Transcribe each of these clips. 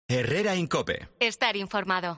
Herrera Incope. Estar informado.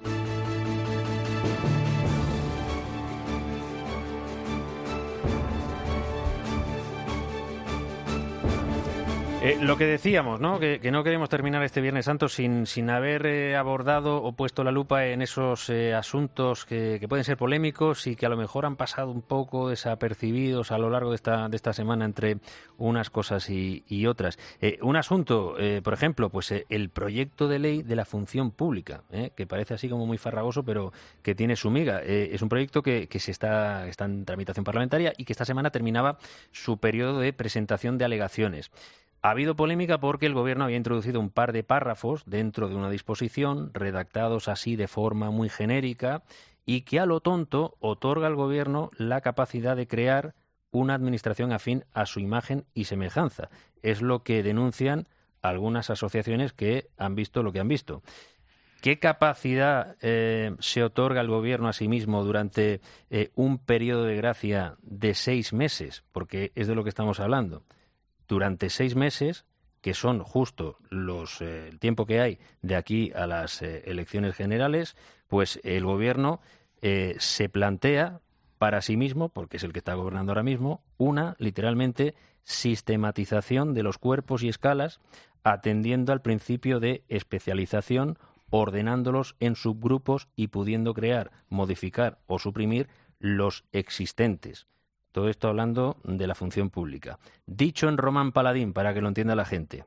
Lo que decíamos, ¿no? Que no queremos terminar este Viernes Santo sin haber abordado o puesto la lupa en esos asuntos que pueden ser polémicos y que a lo mejor han pasado un poco desapercibidos a lo largo de esta semana entre unas cosas y otras. Un asunto, por ejemplo, pues el proyecto de ley de la función pública, que parece así como muy farragoso, pero que tiene su miga. Es un proyecto que está en tramitación parlamentaria y que esta semana terminaba su periodo de presentación de alegaciones. Ha habido polémica porque el Gobierno había introducido un par de párrafos dentro de una disposición, redactados así de forma muy genérica, y que a lo tonto otorga al Gobierno la capacidad de crear una administración afín a su imagen y semejanza. Es lo que denuncian algunas asociaciones que han visto lo que han visto. ¿Qué capacidad se otorga al Gobierno a sí mismo durante un periodo de gracia de 6 meses? Porque es de lo que estamos hablando. Durante 6 meses, que son justo el tiempo que hay de aquí a las elecciones generales, pues el Gobierno se plantea para sí mismo, porque es el que está gobernando ahora mismo, una, literalmente, sistematización de los cuerpos y escalas, atendiendo al principio de especialización, ordenándolos en subgrupos y pudiendo crear, modificar o suprimir los existentes. Todo esto hablando de la función pública. Dicho en román paladín, para que lo entienda la gente,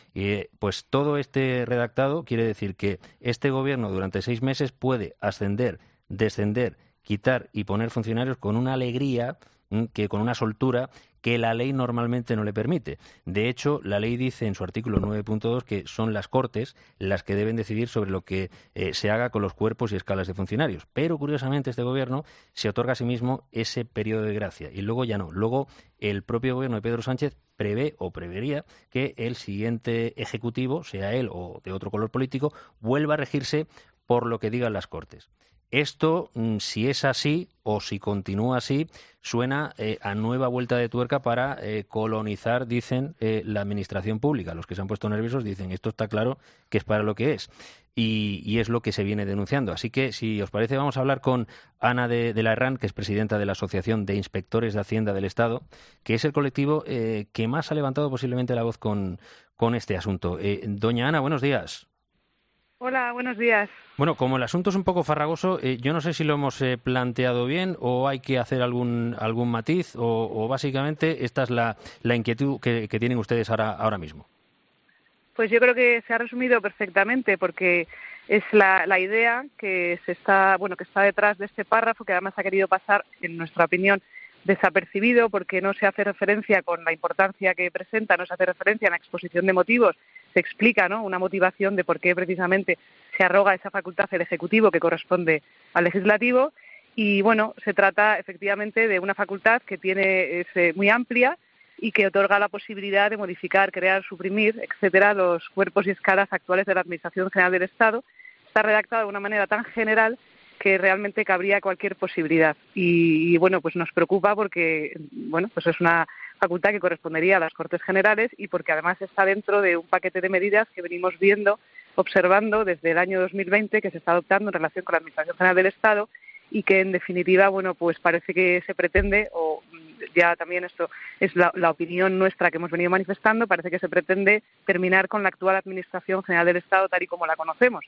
pues todo este redactado quiere decir que este Gobierno durante 6 meses puede ascender, descender, quitar y poner funcionarios con una alegría, con una soltura que la ley normalmente no le permite. De hecho, la ley dice en su artículo 9.2 que son las Cortes las que deben decidir sobre lo que se haga con los cuerpos y escalas de funcionarios. Pero, curiosamente, este Gobierno se otorga a sí mismo ese periodo de gracia y luego ya no. Luego, el propio Gobierno de Pedro Sánchez prevé o prevería que el siguiente Ejecutivo, sea él o de otro color político, vuelva a regirse por lo que digan las Cortes. Esto, si es así o si continúa así, suena a nueva vuelta de tuerca para colonizar, dicen, la administración pública. Los que se han puesto nerviosos dicen, esto está claro que es para lo que es. Y es lo que se viene denunciando. Así que, si os parece, vamos a hablar con Ana de la Herrán, que es presidenta de la Asociación de Inspectores de Hacienda del Estado, que es el colectivo que más ha levantado posiblemente la voz con este asunto. Doña Ana, buenos días. Hola, buenos días. Bueno, como el asunto es un poco farragoso, yo no sé si lo hemos planteado bien o hay que hacer algún matiz o básicamente esta es la inquietud que tienen ustedes ahora mismo. Pues yo creo que se ha resumido perfectamente porque es la idea que está detrás de este párrafo, que además ha querido pasar, en nuestra opinión, desapercibido porque no se hace referencia con la importancia que presenta, no se hace referencia en la exposición de motivos, se explica, ¿no?, una motivación de por qué precisamente se arroga esa facultad del Ejecutivo que corresponde al Legislativo y bueno, se trata efectivamente de una facultad que es muy amplia y que otorga la posibilidad de modificar, crear, suprimir, etcétera, los cuerpos y escalas actuales de la Administración General del Estado. Está redactada de una manera tan general que realmente cabría cualquier posibilidad. Y bueno, pues nos preocupa porque, bueno, pues es una facultad que correspondería a las Cortes Generales y porque además está dentro de un paquete de medidas que venimos observando desde el año 2020 que se está adoptando en relación con la Administración General del Estado y que en definitiva, bueno, pues parece que se pretende, o ya también esto es la opinión nuestra que hemos venido manifestando, parece que se pretende terminar con la actual Administración General del Estado tal y como la conocemos.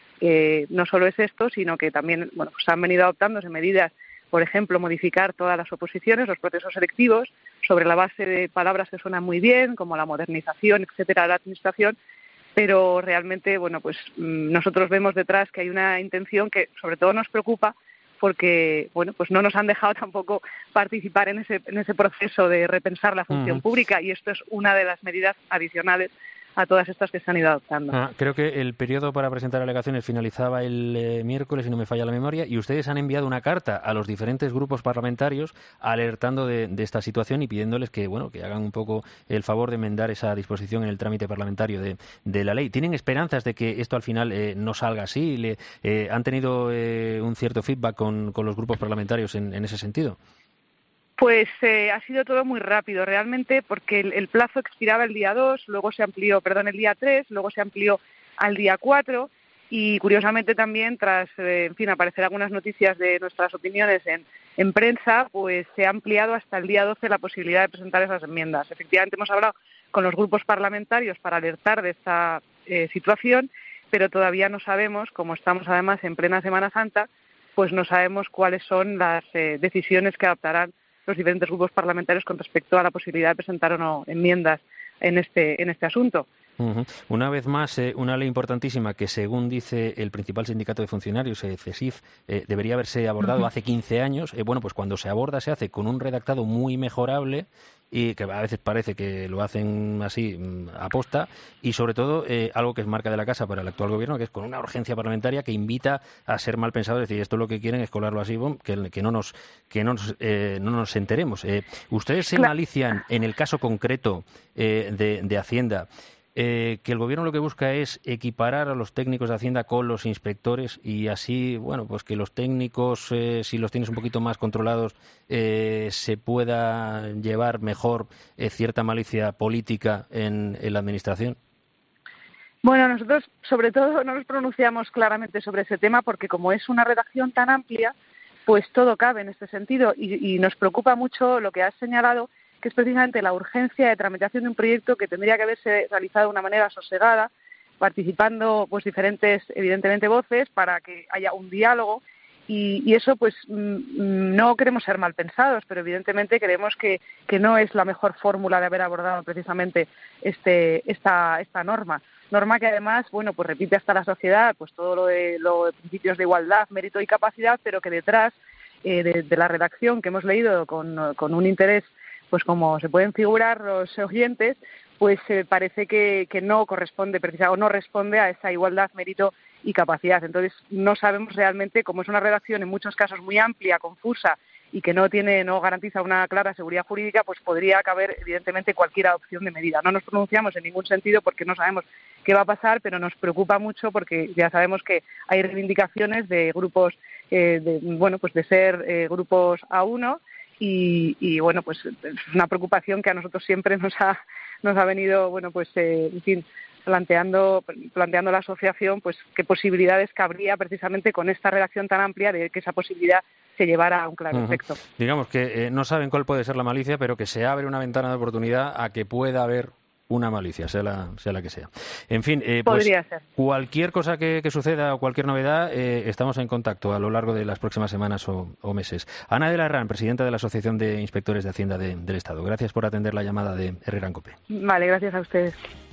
No solo es esto, sino que también pues han venido adoptándose medidas, por ejemplo, modificar todas las oposiciones, los procesos selectivos, sobre la base de palabras que suenan muy bien, como la modernización, etcétera, de la administración, pero realmente, pues nosotros vemos detrás que hay una intención que sobre todo nos preocupa porque, pues no nos han dejado tampoco participar en ese proceso de repensar la función pública y esto es una de las medidas adicionales a todas estas que se han ido adoptando. Creo que el periodo para presentar alegaciones finalizaba el miércoles, si no me falla la memoria, y ustedes han enviado una carta a los diferentes grupos parlamentarios alertando de esta situación y pidiéndoles que hagan un poco el favor de enmendar esa disposición en el trámite parlamentario de la ley. ¿Tienen esperanzas de que esto al final no salga así? ¿Han tenido un cierto feedback con los grupos parlamentarios en ese sentido? Pues ha sido todo muy rápido, realmente, porque el plazo expiraba el día 2, luego se amplió, el día 3, luego se amplió al día 4 y, curiosamente, también tras, aparecer algunas noticias de nuestras opiniones en prensa, pues se ha ampliado hasta el día 12 la posibilidad de presentar esas enmiendas. Efectivamente, hemos hablado con los grupos parlamentarios para alertar de esta situación, pero todavía no sabemos, como estamos además en plena Semana Santa, pues no sabemos cuáles son las decisiones que adoptarán los diferentes grupos parlamentarios con respecto a la posibilidad de presentar o no enmiendas en este asunto. Una vez más, una ley importantísima que, según dice el principal sindicato de funcionarios, CESIF, debería haberse abordado hace 15 años. Pues cuando se aborda se hace con un redactado muy mejorable y que a veces parece que lo hacen así aposta y, sobre todo, algo que es marca de la casa para el actual gobierno, que es con una urgencia parlamentaria que invita a ser mal pensado, es decir, esto lo que quieren es colarlo así, que no nos enteremos. ¿Ustedes se malician en el caso concreto de Hacienda? Que el Gobierno lo que busca es equiparar a los técnicos de Hacienda con los inspectores y así, pues que los técnicos, si los tienes un poquito más controlados, se pueda llevar mejor cierta malicia política en la Administración. Bueno, nosotros sobre todo no nos pronunciamos claramente sobre ese tema porque, como es una redacción tan amplia, pues todo cabe en este sentido y nos preocupa mucho lo que has señalado, que es precisamente la urgencia de tramitación de un proyecto que tendría que haberse realizado de una manera sosegada, participando pues diferentes, evidentemente, voces para que haya un diálogo y eso pues no queremos ser mal pensados, pero evidentemente creemos que no es la mejor fórmula de haber abordado precisamente esta norma que además pues repite hasta la sociedad pues todo lo de principios de igualdad, mérito y capacidad, pero que detrás de la redacción que hemos leído con un interés, pues como se pueden figurar los oyentes, pues parece que no corresponde precisamente o no responde a esa igualdad, mérito y capacidad. Entonces no sabemos realmente, como es una redacción en muchos casos muy amplia, confusa y que no garantiza una clara seguridad jurídica, pues podría caber evidentemente cualquier adopción de medida. No nos pronunciamos en ningún sentido porque no sabemos qué va a pasar, pero nos preocupa mucho porque ya sabemos que hay reivindicaciones de grupos de ser grupos A1 y pues es una preocupación que a nosotros siempre nos ha venido planteando la asociación, pues qué posibilidades cabría precisamente con esta redacción tan amplia de que esa posibilidad se llevara a un claro efecto. Digamos que no saben cuál puede ser la malicia, pero que se abre una ventana de oportunidad a que pueda haber una malicia, sea la que sea. En fin, pues cualquier cosa que suceda o cualquier novedad, estamos en contacto a lo largo de las próximas semanas o meses. Ana de la Herrán, presidenta de la Asociación de Inspectores de Hacienda del Estado. Gracias por atender la llamada de Herrera en COPE. Vale, gracias a ustedes.